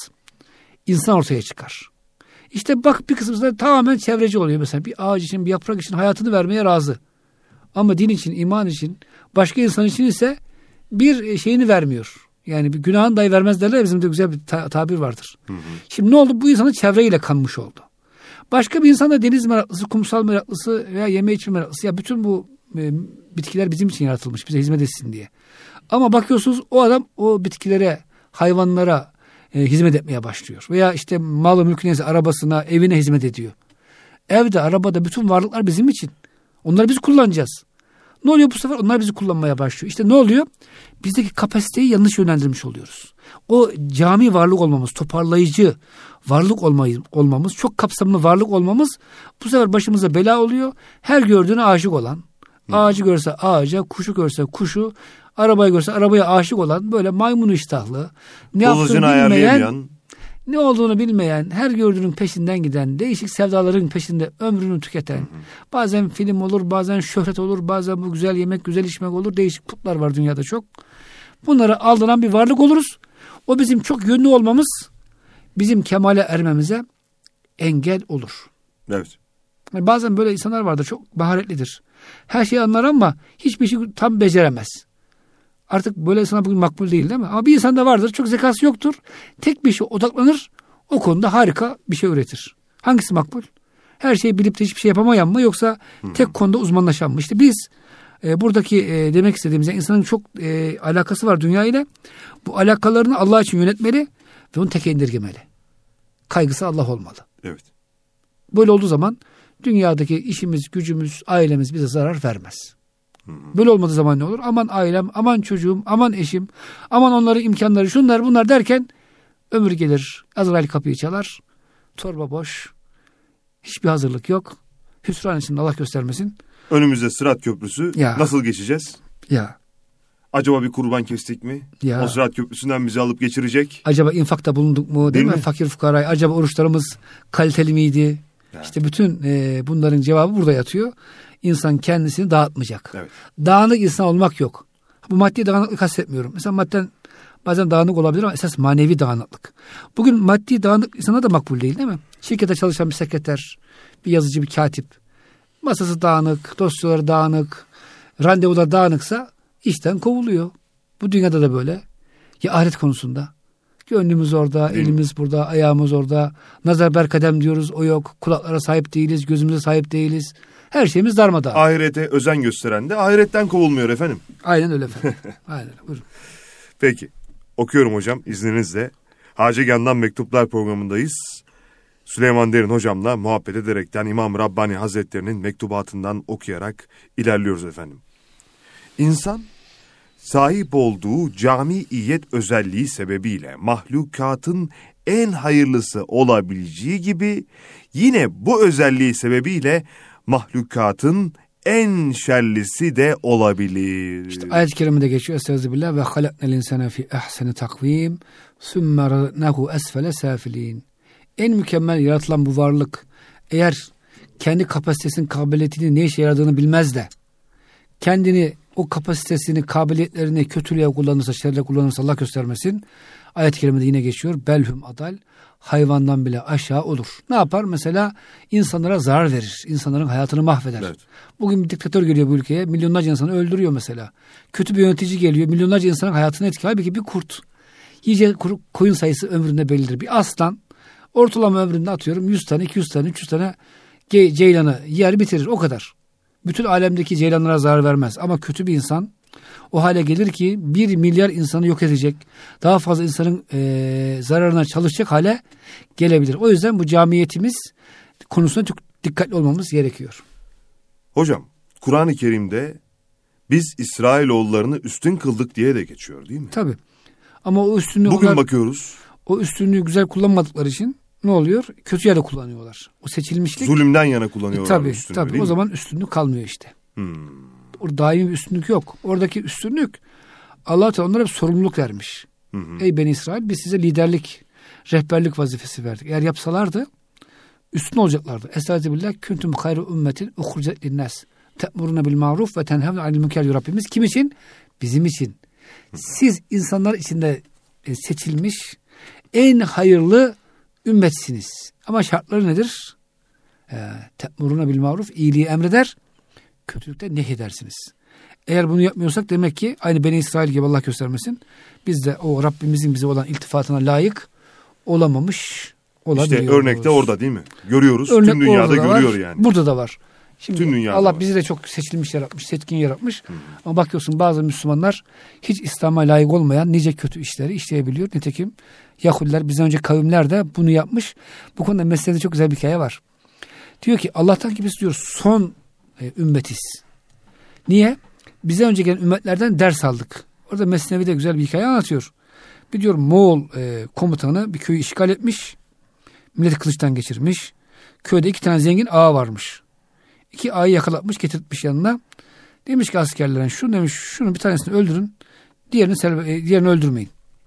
insan ortaya çıkar. İşte bak bir kısmı tamamen çevreci oluyor. Mesela bir ağaç için, bir yaprak için hayatını vermeye razı. Ama din için, iman için, başka insan için ise bir şeyini vermiyor. Yani bir günahını dahi vermez derler. Bizim de güzel bir ta- tabir vardır. Hı hı. Şimdi ne oldu? Bu insanın çevreyle kanmış oldu. Başka bir insan da deniz meraklısı, kumsal meraklısı veya yeme içme meraklısı. Ya bütün bu e, bitkiler bizim için yaratılmış. Bize hizmet etsin diye. Ama bakıyorsunuz o adam o bitkilere, hayvanlara e, hizmet etmeye başlıyor. Veya işte malı mülkü neyse arabasına, evine hizmet ediyor. Evde, arabada bütün varlıklar bizim için. Onları biz kullanacağız. Ne oluyor bu sefer? Onlar bizi kullanmaya başlıyor. İşte ne oluyor? Bizdeki kapasiteyi yanlış yönlendirmiş oluyoruz. O cami varlık olmamız, toparlayıcı varlık olmamız, çok kapsamlı varlık olmamız bu sefer başımıza bela oluyor. Her gördüğüne aşık olan, ağacı görse ağaca, kuşu görse kuşu, arabayı görse arabaya aşık olan, böyle maymun iştahlı, ne yaptığını bilmeyen, ne olduğunu bilmeyen, her gördüğünün peşinden giden, değişik sevdaların peşinde ömrünü tüketen, hı hı. bazen film olur, bazen şöhret olur, bazen bu güzel yemek, güzel içmek olur, değişik putlar var dünyada çok. Bunlara aldanan bir varlık oluruz. O bizim çok yönlü olmamız, bizim kemale ermemize engel olur. Evet. Yani bazen böyle insanlar vardır, çok maharetlidir. Her şeyi anlar ama hiçbir şey tam beceremez. Artık böyle insan bugün makbul değil, değil mi? Ama bir insanda vardır, çok zekası yoktur. Tek bir şey odaklanır, o konuda harika bir şey üretir. Hangisi makbul? Her şeyi bilip de hiçbir şey yapamayan mı, yoksa hmm. tek konuda uzmanlaşan mı? İşte biz e, buradaki e, demek istediğimiz, yani insanın çok e, alakası var dünya ile. Bu alakalarını Allah için yönetmeli ve onu tek indirgemeli. Kaygısı Allah olmalı. Evet. Böyle olduğu zaman dünyadaki işimiz, gücümüz, ailemiz bize zarar vermez. Böyle olmadığı zaman ne olur? Aman ailem, aman çocuğum, aman eşim, aman onların imkanları, şunlar bunlar derken ömür gelir. Azrail kapıyı çalar. Torba boş. Hiçbir hazırlık yok. Hüsran için Allah göstermesin. Önümüzde Sırat Köprüsü. Ya. Nasıl geçeceğiz? Ya. Acaba bir kurban kestik mi? Ya. O Sırat Köprüsü'nden bizi alıp geçirecek. Acaba infakta bulunduk mu? Değil, değil mi? mi? Fakir fukarayı. Acaba oruçlarımız kaliteli miydi? Ya. İşte bütün e, bunların cevabı burada yatıyor. İnsan kendisini dağıtmayacak. Evet. Dağınık insan olmak yok. Bu maddi dağınıklık kastetmiyorum. Mesela madden bazen dağınık olabilir ama esas manevi dağınıklık. Bugün maddi dağınık insana da makbul değil, değil mi? Şirkete çalışan bir sekreter, bir yazıcı, bir katip. Masası dağınık, dosyaları dağınık, randevular dağınıksa işten kovuluyor. Bu dünyada da böyle. Ya ahiret konusunda. Gönlümüz orada, hmm. elimiz burada, ayağımız orada. Nazar berkadem diyoruz, o yok. Kulaklara sahip değiliz, gözümüze sahip değiliz. Her şeyimiz darmadağın. Ahirete özen gösteren de ahiretten kovulmuyor efendim. Aynen öyle efendim. Aynen öyle. Buyurun. Peki. Okuyorum hocam izninizle. Hacegan'dan Mektuplar programındayız. Süleyman Derin hocamla muhabbet ederekten İmam Rabbani Hazretlerinin mektubatından okuyarak ilerliyoruz efendim. İnsan sahip olduğu camiiyet özelliği sebebiyle mahlukatın en hayırlısı olabileceği gibi yine bu özelliği sebebiyle mahlukatın en şerlisi de olabilir. İşte ayet-i kerimede geçiyor. Estağfirullah ve halaknel insane fi ahseni takvim sümme radnahu esfele safilin. En mükemmel yaratılan bu varlık eğer kendi kapasitesinin, kabiliyetini, ne işe yaradığını bilmez de kendini, o kapasitesini, kabiliyetlerini kötülüğe kullanırsa, şerre kullanırsa Allah göstermesin. Ayet-i kerimede yine geçiyor. Belhum adal, hayvandan bile aşağı olur. Ne yapar? Mesela insanlara zarar verir. İnsanların hayatını mahveder. Evet. Bugün bir diktatör geliyor bu ülkeye. Milyonlarca insanı öldürüyor mesela. Kötü bir yönetici geliyor. Milyonlarca insanın hayatını etkiliyor. Halbuki bir kurt. Yiyecek koyun sayısı ömründe bellidir. Bir aslan ortalama ömründe atıyorum yüz tane, iki yüz tane, üç yüz tane ce- ceylanı yer bitirir. O kadar. Bütün alemdeki ceylanlara zarar vermez. Ama kötü bir insan o hale gelir ki bir milyar insanı yok edecek, daha fazla insanın e, zararına çalışacak hale gelebilir. O yüzden bu camiyetimiz konusunda çok dikkatli olmamız gerekiyor. Hocam, Kur'an-ı Kerim'de biz İsrailoğullarını üstün kıldık diye de geçiyor değil mi? Tabii. Ama o üstünlüğü bugün onlar, bakıyoruz. O üstünlüğü güzel kullanmadıkları için ne oluyor? Kötü yere kullanıyorlar. O seçilmişlik. Zulümden yana kullanıyorlar. E, tabii üstünlüğü, tabii. O zaman üstünlük kalmıyor işte. Hmm. Orada daimi bir üstünlük yok. Oradaki üstünlük Allah Teala onlara bir sorumluluk vermiş. Hı hı. Ey Beni İsrail, biz size liderlik, rehberlik vazifesi verdik. Eğer yapsalardı üstün olacaklardı. Estağfirullah, kuntum hayru ümmetin ukhrijat linnas te'muruna bil maruf ve tenhevne anil münker diyor Rabbimiz. Kim için? Bizim için. Siz insanlar içinde seçilmiş en hayırlı ümmetsiniz. Ama şartları nedir? Te'muruna bil maruf, iyiliği emreder, kötülükten nehyedersiniz. Eğer bunu yapmıyorsak demek ki aynı Beni İsrail gibi, Allah göstermesin, biz de o Rabbimizin bize olan iltifatına layık olamamış olabiliyoruz. İşte örnek de orada değil mi? Görüyoruz. Örnek tüm dünyada görüyor var, yani. Burada da var. Şimdi Allah var. bizi de çok seçilmiş yaratmış, setkin yaratmış. Hmm. Ama bakıyorsun bazı Müslümanlar hiç İslam'a layık olmayan nice kötü işleri işleyebiliyor. Nitekim Yahudiler, bizden önce kavimler de bunu yapmış. Bu konuda Mesnevi'de çok güzel bir hikaye var. Diyor ki Allah'tan ki biz diyor son e, ümmetiz. Niye? Bize önce gelen ümmetlerden ders aldık. Orada Mesnevi'de güzel bir hikaye anlatıyor. Bir diyor Moğol e, komutanı bir köyü işgal etmiş. Milleti kılıçtan geçirmiş. Köyde iki tane zengin ağa varmış. İki ağayı yakalatmış, getirtmiş yanına. Demiş ki askerlerine, şunu demiş, şunu bir tanesini öldürün, diğerini selve, diğerini öldürmeyin.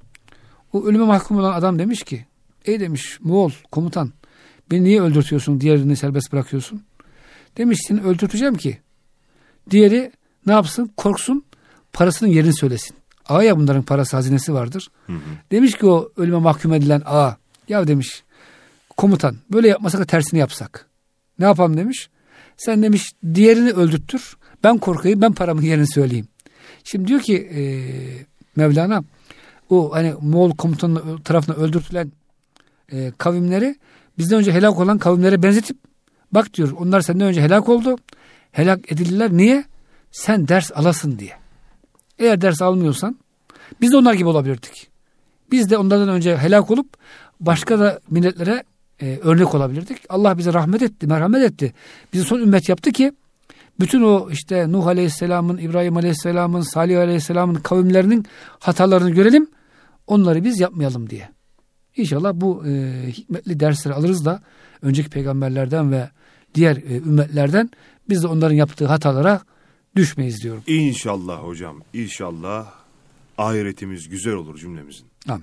O ölüme mahkum olan adam demiş ki, ey demiş Moğol komutan, beni niye öldürtüyorsun, diğerini serbest bırakıyorsun? Demiş, seni öldürteceğim ki diğeri ne yapsın, korksun, parasının yerini söylesin. Ağa ya, bunların parası, hazinesi vardır. Hı hı. Demiş ki o ölüme mahkum edilen ağa, ya demiş komutan, böyle yapmasak da tersini yapsak ne yapalım demiş. Sen demiş diğerini öldürttür, ben korkayım, ben paramın yerini söyleyeyim. Şimdi diyor ki e, Mevlana, o hani Moğol komutanın tarafından öldürtülen e, kavimleri bizden önce helak olan kavimlere benzetip, bak diyor onlar senden önce helak oldu, helak edildiler, niye? Sen ders alasın diye. Eğer ders almıyorsan biz de onlar gibi olabilirdik. Biz de onlardan önce helak olup başka da milletlere e, örnek olabilirdik. Allah bize rahmet etti, merhamet etti. Bizi son ümmet yaptı ki bütün o işte Nuh Aleyhisselam'ın, İbrahim Aleyhisselam'ın, Salih Aleyhisselam'ın kavimlerinin hatalarını görelim. Onları biz yapmayalım diye. İnşallah bu e, hikmetli dersleri alırız da önceki peygamberlerden ve diğer e, ümmetlerden biz de onların yaptığı hatalara düşmeyiz diyorum. İnşallah hocam, inşallah ahiretimiz güzel olur cümlemizin. Amin.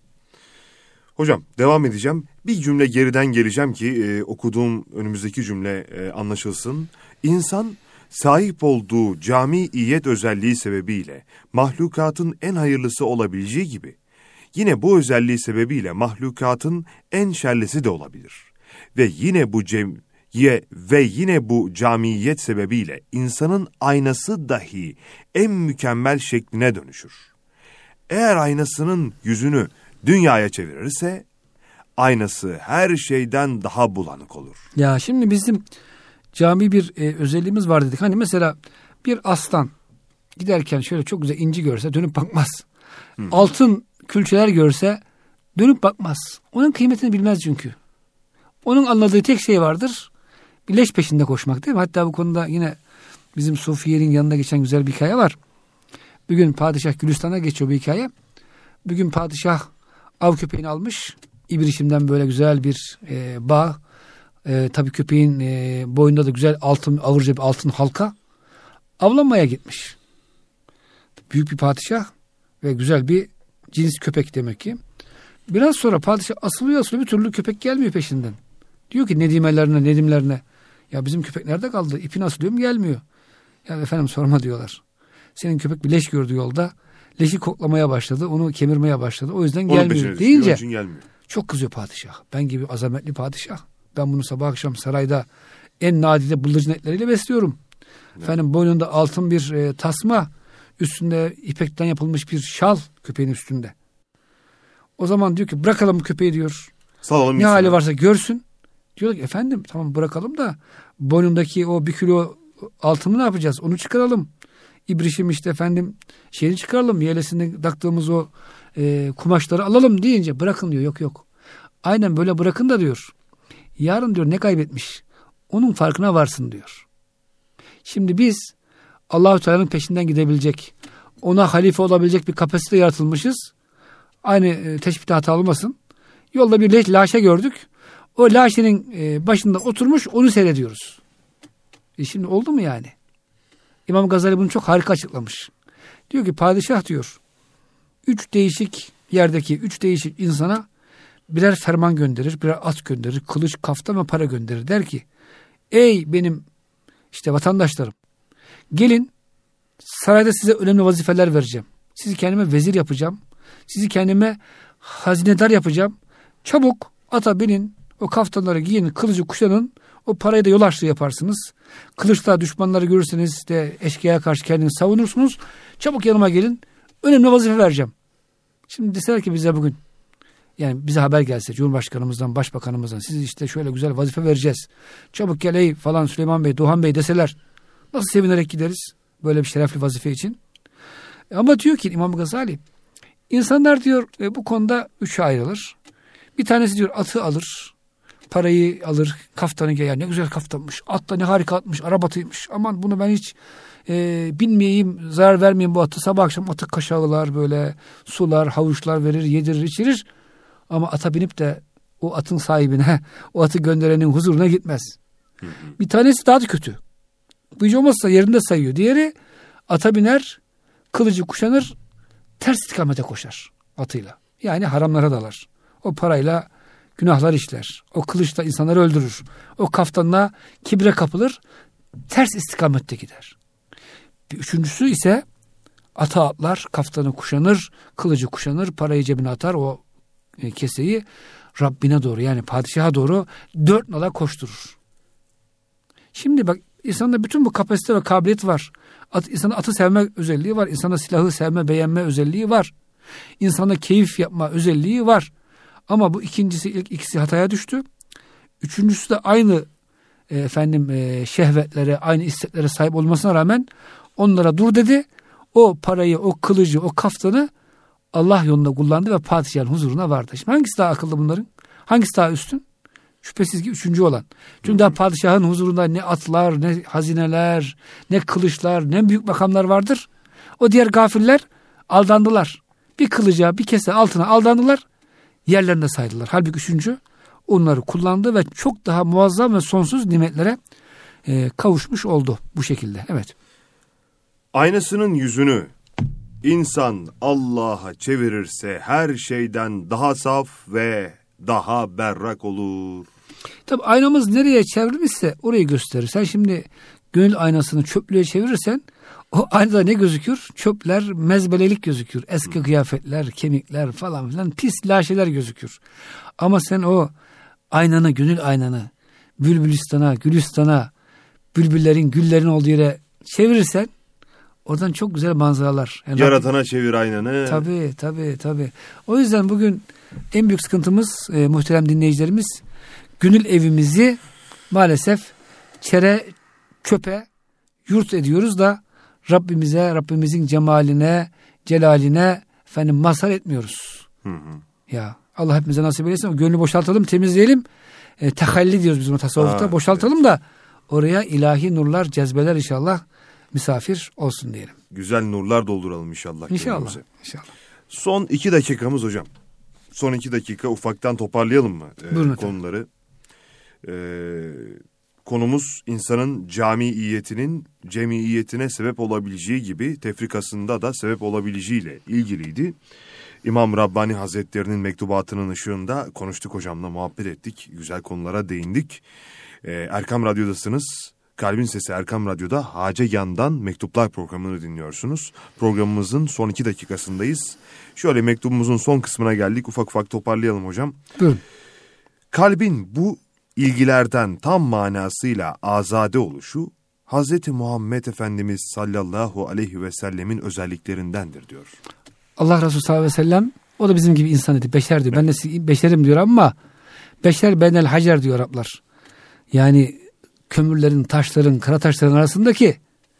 Hocam devam edeceğim. Bir cümle geriden geleceğim ki e, okuduğum önümüzdeki cümle e, anlaşılsın. İnsan sahip olduğu camiiyet özelliği sebebiyle mahlukatın en hayırlısı olabileceği gibi yine bu özelliği sebebiyle mahlukatın en şerlisi de olabilir. Ve yine bu cem Ye ve yine bu camiyet sebebiyle insanın aynası dahi en mükemmel şekline dönüşür. Eğer aynasının yüzünü dünyaya çevirirse aynası her şeyden daha bulanık olur. Ya şimdi bizim cami bir e, özelliğimiz var dedik. Hani mesela bir aslan giderken şöyle çok güzel inci görse dönüp bakmaz. Hmm. Altın külçeler görse dönüp bakmaz. Onun kıymetini bilmez çünkü. Onun anladığı tek şey vardır. Bir leş peşinde koşmak, değil mi? Hatta bu konuda yine bizim Sufiye'nin yanında geçen güzel bir hikaye var. Bir gün padişah Gülistan'a geçiyor bu hikaye. Bir gün padişah av köpeğini almış. İbrişim'den böyle güzel bir e, bağ. E, tabii köpeğin e, boynunda da güzel altın, ağırca bir altın halka. Avlanmaya gitmiş. Büyük bir padişah ve güzel bir cins köpek demek ki. Biraz sonra padişah asılıyor asılıyor, bir türlü köpek gelmiyor peşinden. Diyor ki nedimelerine, nedimlerine, ya bizim köpek nerede kaldı? İpini asılıyorum, gelmiyor. Ya efendim sorma diyorlar. Senin köpek bir leş gördü yolda. Leşi koklamaya başladı. Onu kemirmeye başladı. O yüzden Onun gelmiyor deyince gelmiyor. Çok kızıyor padişah. Ben gibi azametli padişah. Ben bunu sabah akşam sarayda en nadide bıldırcın etleriyle besliyorum. Evet. Efendim boynunda altın bir e, tasma, üstünde ipekten yapılmış bir şal köpeğin üstünde. O zaman diyor ki bırakalım bu köpeği diyor. Salalım ne hali varsa görsün. Diyorlar ki efendim tamam bırakalım da boynundaki o bir kilo altını ne yapacağız? Onu çıkaralım. İbrişim işte efendim şeyini çıkaralım, yelesini taktığımız o e, kumaşları alalım deyince bırakın diyor. Yok yok. Aynen böyle bırakın da diyor. Yarın diyor ne kaybetmiş? Onun farkına varsın diyor. Şimdi biz Allah-u Teala'nın peşinden gidebilecek, ona halife olabilecek bir kapasite yaratılmışız. Aynı e, teşbihte hata olmasın. Yolda bir laşe gördük. O laşenin e, başında oturmuş, onu seyrediyoruz. E şimdi oldu mu yani? İmam Gazali bunu çok harika açıklamış. Diyor ki padişah diyor, üç değişik yerdeki üç değişik insana birer ferman gönderir, birer at gönderir, kılıç, kaftan ve para gönderir. Der ki, ey benim işte vatandaşlarım, gelin sarayda size önemli vazifeler vereceğim. Sizi kendime vezir yapacağım. Sizi kendime hazinedar yapacağım. Çabuk ata binin, o kaftanları giyin, kılıcı kuşanın, o parayı da yol açlığı yaparsınız. Kılıçla düşmanları görürseniz de eşkıyaya karşı kendini savunursunuz. Çabuk yanıma gelin, önemli vazife vereceğim. Şimdi deseler ki bize bugün, yani bize haber gelse Cumhurbaşkanımızdan, Başbakanımızdan, siz işte şöyle güzel vazife vereceğiz. Çabuk gel ey falan Süleyman Bey, Doğan Bey deseler nasıl sevinerek gideriz böyle bir şerefli vazife için. Ama diyor ki İmam Gazali, insanlar diyor bu konuda üçe ayrılır. Bir tanesi diyor atı alır, parayı alır, kaftanı giyer. Ne güzel kaftanmış, at da ne harika atmış, arabatıymış. Aman bunu ben hiç e, binmeyeyim, zarar vermeyeyim bu atı. Sabah akşam atı kaşağılar, böyle sular, havuçlar verir, yedirir, içirir. Ama ata binip de o atın sahibine, o atı gönderenin huzuruna gitmez. Hı hı. Bir tanesi daha da kötü. Bu hiç olmazsa yerinde sayıyor. Diğeri ata biner, kılıcı kuşanır, ters istikamete koşar atıyla. Yani haramlara dalar. O parayla günahlar işler. O kılıçla insanları öldürür. O kaftanla kibre kapılır, ters istikamette gider. Bir üçüncüsü ise ata atlar, kaftanı kuşanır, kılıcı kuşanır, parayı cebine atar, o e, keseyi Rabbine doğru, yani padişaha doğru dört nala koşturur. Şimdi bak, insanda bütün bu kapasite ve kabiliyet var. At, insanda atı sevme özelliği var. İnsanda silahı sevme, beğenme özelliği var. İnsanda keyif yapma özelliği var. Ama bu ikincisi, ilk ikisi hataya düştü. Üçüncüsü de aynı e, efendim e, şehvetlere, aynı isteklere sahip olmasına rağmen onlara dur dedi. O parayı, o kılıcı, o kaftanı Allah yolunda kullandı ve padişahın huzuruna vardı. Şimdi hangisi daha akıllı bunların? Hangisi daha üstün? Şüphesiz ki üçüncü olan. Çünkü daha padişahın huzurunda ne atlar, ne hazineler, ne kılıçlar, ne büyük makamlar vardır. O diğer gafiller aldandılar. Bir kılıca, bir kese altına aldandılar. Yerlerinde saydılar. Halbuki üçüncü onları kullandı ve çok daha muazzam ve sonsuz nimetlere e, kavuşmuş oldu bu şekilde. Evet. Aynasının yüzünü insan Allah'a çevirirse her şeyden daha saf ve daha berrak olur. Tabii aynamız nereye çevrilmişse orayı gösterir. Sen şimdi gönül aynasını çöplüğe çevirirsen o aynada ne gözükür? Çöpler, mezbelelik gözükür. Eski kıyafetler, kemikler falan filan pis laşeler gözükür. Ama sen o aynanı, gönül aynanı Bülbülistan'a, Gülistan'a, bülbüllerin, güllerin olduğu yere çevirirsen oradan çok güzel manzaralar. Yani Yaratana çevir aynanı. Tabii, tabii, tabii. O yüzden bugün en büyük sıkıntımız e, muhterem dinleyicilerimiz, gönül evimizi maalesef çere, çöpe yurt ediyoruz da Rabbimize, Rabbimizin cemaline, celaline efendim mazhar etmiyoruz. Hı hı. Ya Allah hepimize nasip eylesin. O gönlü boşaltalım, temizleyelim. E, tehalli diyoruz biz buna tasavvufta. Aa, boşaltalım evet. Da oraya ilahi nurlar, cezbeler inşallah misafir olsun diyelim. Güzel nurlar dolduralım inşallah. İnşallah. İnşallah. Son iki dakikamız hocam. Son iki dakika ufaktan toparlayalım mı e, konuları? Eee... Konumuz insanın camiiyetinin cemiyetine sebep olabileceği gibi tefrikasında da sebep olabileceğiyle ilgiliydi. İmam Rabbani Hazretlerinin mektubatının ışığında konuştuk hocamla, muhabbet ettik. Güzel konulara değindik. Ee, Erkam Radyo'dasınız. Kalbin Sesi Erkam Radyo'da Hace Yan'dan Mektuplar programını dinliyorsunuz. Programımızın son iki dakikasındayız. Şöyle mektubumuzun son kısmına geldik. Ufak ufak toparlayalım hocam. Buyurun. Kalbin bu ilgilerden tam manasıyla azade oluşu Hazreti Muhammed Efendimiz sallallahu aleyhi ve sellemin özelliklerindendir diyor. Allah Resulü sallallahu aleyhi ve sellem o da bizim gibi insan dedi. Beşer diyor. Evet. Ben de beşerim diyor ama beşer benel hacer diyor Araplar. Yani kömürlerin, taşların, kara taşların arasındaki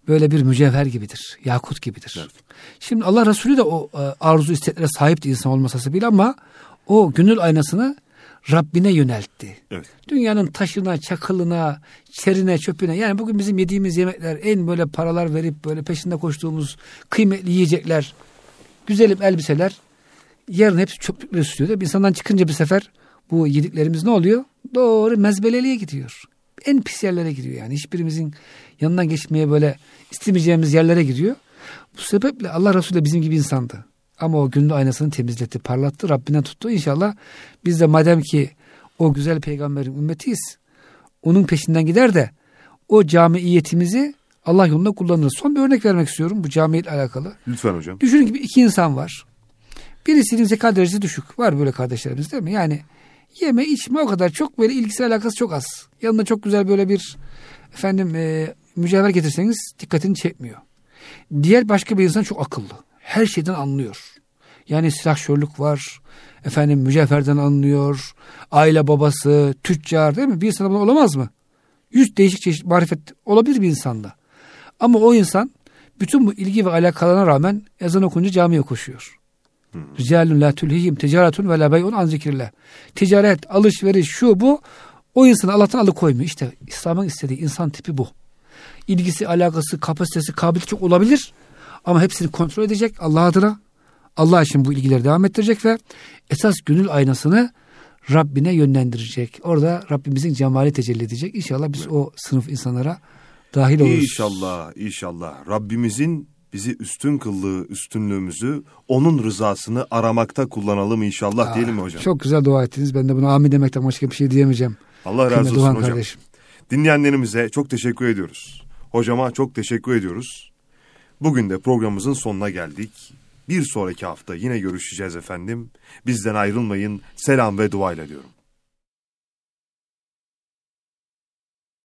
böyle bir mücevher gibidir. Yakut gibidir. Evet. Şimdi Allah Resulü de o e, arzu isteklere sahipti insan olması hasebiyle ama o gönül aynasını Rabbine yöneltti. Evet. Dünyanın taşına, çakılına, çerine, çöpüne, yani bugün bizim yediğimiz yemekler, en böyle paralar verip böyle peşinde koştuğumuz kıymetli yiyecekler, güzelim elbiseler, yarın hepsi çöplükle üstüyor. İnsandan çıkınca bir sefer bu yediklerimiz ne oluyor? Doğru mezbeleliğe gidiyor. En pis yerlere gidiyor yani. Hiçbirimizin yanından geçmeye böyle istemeyeceğimiz yerlere gidiyor. Bu sebeple Allah Resulü de bizim gibi insandı. Ama o gönül aynasını temizletti, parlattı, Rabbinden tuttu. İnşallah biz de madem ki o güzel peygamberin ümmetiyiz, onun peşinden gider de o camiiyetimizi Allah yolunda kullanırız. Son bir örnek vermek istiyorum bu camiyetle alakalı. Lütfen hocam. Düşünün ki iki insan var. Birisinin zeka derecesi düşük. Var böyle kardeşlerimiz değil mi? Yani yeme içme o kadar çok, böyle ilgisi alakası çok az. Yanına çok güzel böyle bir efendim e, mücevher getirseniz dikkatini çekmiyor. Diğer başka bir insan çok akıllı. Her şeyden anlıyor. Yani silahşörlük var. Efendim mücevherden anlıyor. Aile babası, tüccar değil mi? Bir insan olamaz mı? Yüz değişik çeşit marifet olabilir bir insanda. Ama o insan bütün bu ilgi ve alakalarına rağmen ezan okununca camiye koşuyor. Ricalun la tulhihim ticaretun ve la bey'un an zikrillah. Ticaret, alışveriş, şu bu o insanı Allah'tan alıkoymuyor. İşte İslam'ın istediği insan tipi bu. İlgisi, alakası, kapasitesi, kabiliyeti çok olabilir. Ama hepsini kontrol edecek Allah adına. Allah için bu ilgileri devam ettirecek ve esas gönül aynasını Rabbine yönlendirecek. Orada Rabbimizin cemali tecelli edecek. İnşallah biz o sınıf insanlara dahil oluruz. İnşallah, inşallah. Rabbimizin bizi üstün kıldığı üstünlüğümüzü, onun rızasını aramakta kullanalım inşallah. Aa, diyelim mi hocam? Çok güzel dua ettiniz. Ben de buna amin demekten başka bir şey diyemeyeceğim. Allah razı olsun hocam. Kardeşim. Dinleyenlerimize çok teşekkür ediyoruz. Hocama çok teşekkür ediyoruz. Bugün de programımızın sonuna geldik. Bir sonraki hafta yine görüşeceğiz efendim. Bizden ayrılmayın. Selam ve duayla diyorum.